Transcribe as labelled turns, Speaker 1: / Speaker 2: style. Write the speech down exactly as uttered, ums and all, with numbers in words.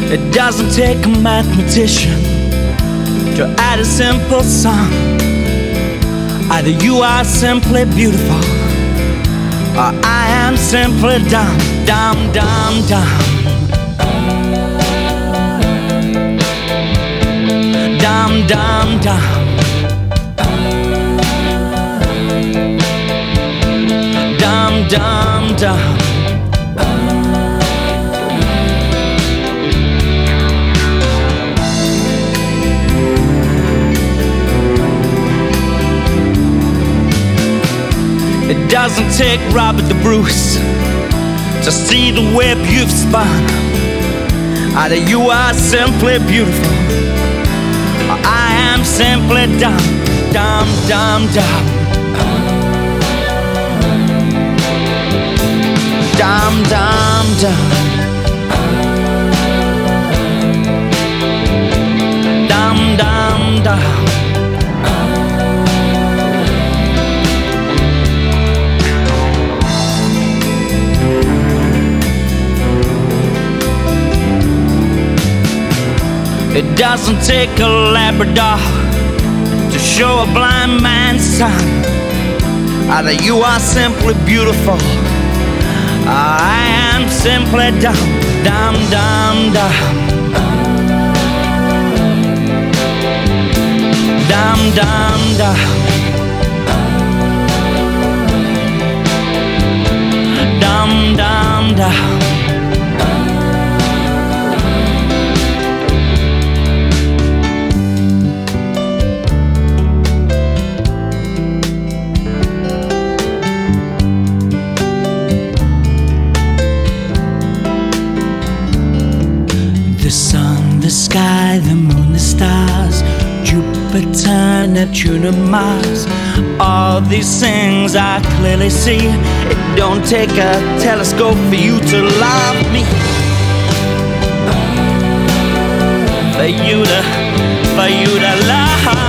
Speaker 1: It doesn't take a mathematician to add a simple sum. Either you are simply beautiful, or I am simply dumb, dumb, dumb, dumb. Dumb, dumb, dumb. Dumb, dumb, dumb. It doesn't take Robert the Bruce to see the web you've spun. Either you are simply beautiful, or I am simply dumb, dumb, dumb, dumb. Dumb, dumb, dumb. Dumb, dumb, dumb. It doesn't take a Labrador to show a blind man's son. Either you are simply beautiful, or I am simply dumb, dumb, dumb, dumb. Dumb, dumb, dumb. Dumb, dumb, dumb. The sun, the sky, the moon, the stars, Jupiter, Neptune, and Mars. All these things I clearly see. It don't take a telescope for you to love me. For you to, for you to love